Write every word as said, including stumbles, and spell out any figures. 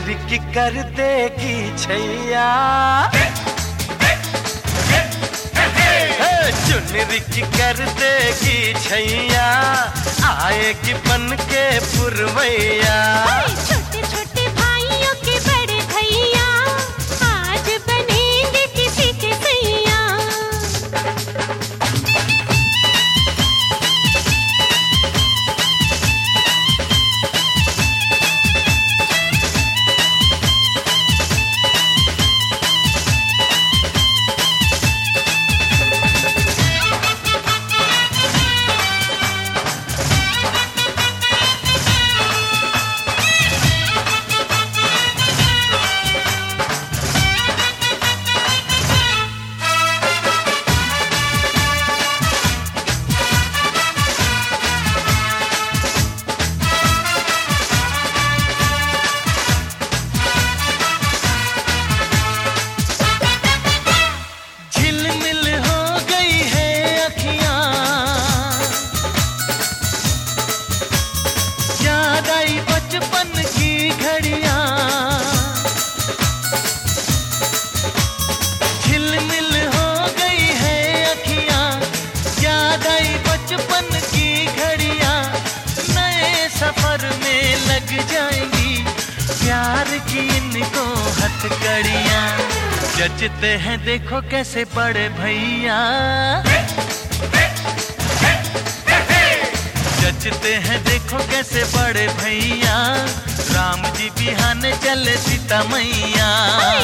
रिकी कर देगी छैया, चुन रिकी कर देगी छैया, आएगी बन के पुरवैया। छोटे छोटे भाइयों के बड़े भैया आज बनेंगे किसी के सैया। बचपन की घड़ियां झिलमिल हो गई है अखियां, याद आई बचपन की घड़ियां, नए सफर में लग जाएंगी प्यार की इनको हथकड़ियां। जचते हैं देखो कैसे बड़े भैया, जचते हैं देखो कैसे बड़े भैया, राम जी बिहाने चले सीता मैया।